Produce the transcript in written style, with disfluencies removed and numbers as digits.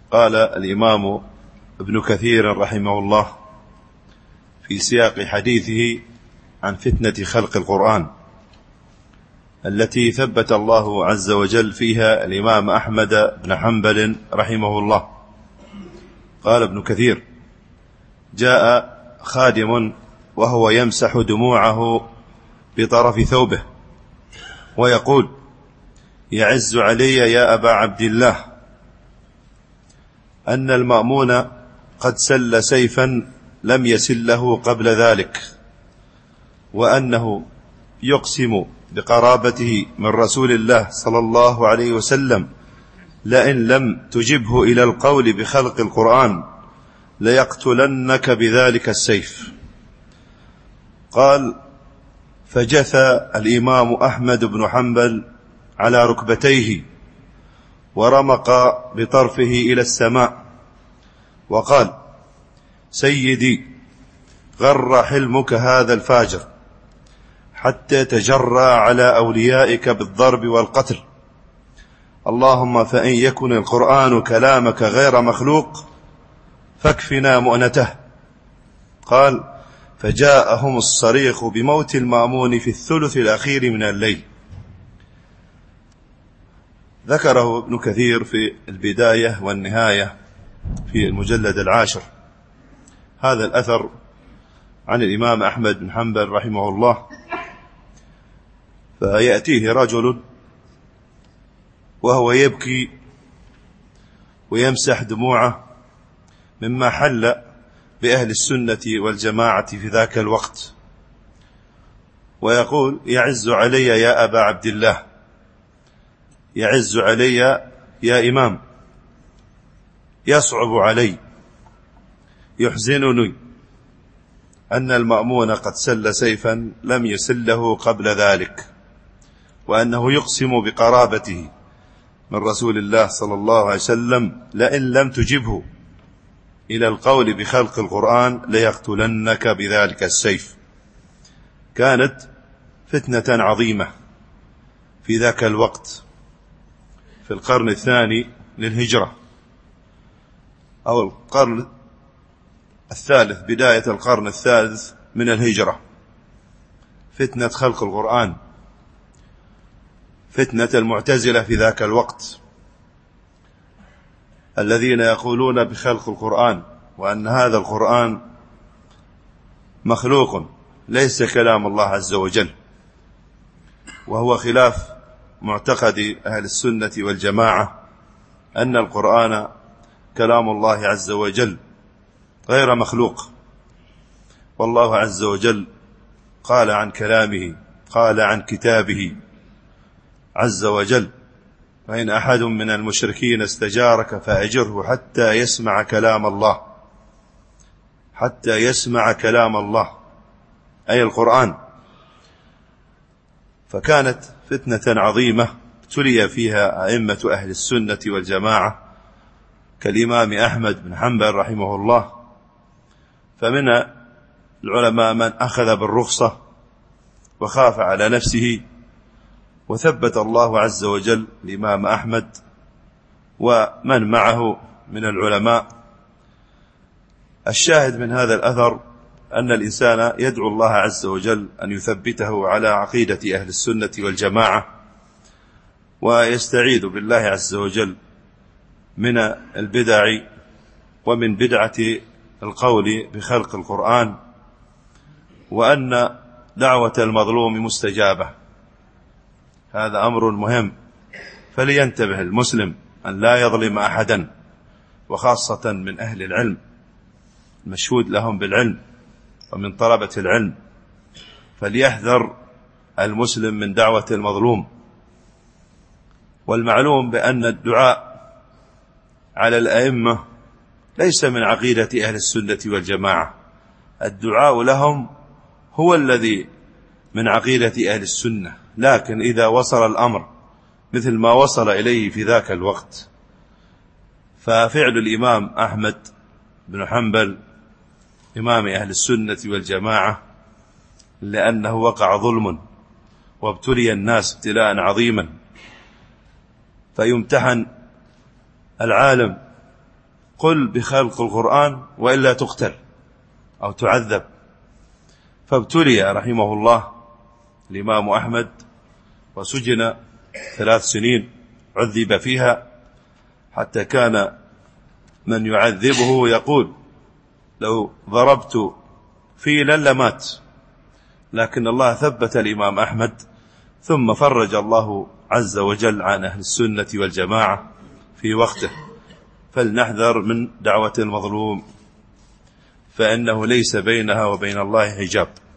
قال الإمام ابن كثير رحمه الله في سياق حديثه عن فتنة خلق القرآن التي ثبت الله عز وجل فيها الإمام أحمد بن حنبل رحمه الله. قال ابن كثير: جاء خادم وهو يمسح دموعه بطرف ثوبه ويقول: يعز علي يا أبا عبد الله أن المأمون قد سل سيفا لم يسله قبل ذلك، وأنه يقسم بقرابته من رسول الله صلى الله عليه وسلم لئن لم تجبه إلى القول بخلق القرآن ليقتلنك بذلك السيف. قال: فجثى الإمام أحمد بن حنبل على ركبتيه ورمق بطرفه إلى السماء وقال: سيدي، غر حلمك هذا الفاجر حتى تجرى على أوليائك بالضرب والقتل، اللهم فإن يكن القرآن كلامك غير مخلوق فاكفنا مؤنته. قال: فجاءهم الصريخ بموت المأمون في الثلث الأخير من الليل. ذكره ابن كثير في البداية والنهاية في المجلد 10 هذا الأثر عن الإمام أحمد بن حنبل رحمه الله. فيأتيه رجل وهو يبكي ويمسح دموعه مما حل بأهل السنة والجماعة في ذاك الوقت، ويقول: يعز علي يا أبا عبد الله، يعز علي يا إمام، يصعب علي، يحزنني أن المأمون قد سل سيفا لم يسله قبل ذلك، وأنه يقسم بقرابته من رسول الله صلى الله عليه وسلم لئن لم تجبه إلى القول بخلق القرآن ليقتلنك بذلك السيف. كانت فتنة عظيمة في ذاك الوقت في القرن الثاني للهجرة أو القرن الثالث، بداية القرن الثالث من الهجرة، فتنة خلق القرآن، فتنة المعتزلة في ذاك الوقت الذين يقولون بخلق القرآن وأن هذا القرآن مخلوق ليس كلام الله عز وجل، وهو خلاف معتقد أهل السنة والجماعة أن القرآن كلام الله عز وجل غير مخلوق. والله عز وجل قال عن كلامه، قال عن كتابه عز وجل: وإن أحد من المشركين استجارك فأجره حتى يسمع كلام الله، حتى يسمع كلام الله أي القرآن. فكانت فتنة عظيمة ابتلي فيها أئمة أهل السنة والجماعة كالإمام أحمد بن حنبل رحمه الله. فمن العلماء من أخذ بالرخصة وخاف على نفسه، وثبت الله عز وجل الإمام أحمد ومن معه من العلماء. الشاهد من هذا الأثر أن الإنسان يدعو الله عز وجل أن يثبته على عقيدة أهل السنة والجماعة، ويستعيذ بالله عز وجل من البدع ومن بدعة القول بخلق القرآن، وأن دعوة المظلوم مستجابة. هذا أمر مهم، فلينتبه المسلم أن لا يظلم أحدا، وخاصة من أهل العلم المشهود لهم بالعلم ومن طلبة العلم. فليحذر المسلم من دعوة المظلوم. والمعلوم بأن الدعاء على الأئمة ليس من عقيدة أهل السنة والجماعة، الدعاء لهم هو الذي من عقيدة أهل السنة، لكن إذا وصل الأمر مثل ما وصل إليه في ذاك الوقت، ففعل الإمام أحمد بن حنبل إمام أهل السنة والجماعة لأنه وقع ظلم وابتلي الناس ابتلاء عظيما، فيمتحن العالم قل بخلق القرآن وإلا تقتل أو تعذب. فابتلي رحمه الله الإمام أحمد وسجن 3 سنين عذب فيها، حتى كان من يعذبه يقول لو ضربت فيلا لمات، لكن الله ثبت الإمام أحمد، ثم فرج الله عز وجل عن أهل السنة والجماعة في وقته. فلنحذر من دعوة المظلوم، فإنه ليس بينها وبين الله حجاب.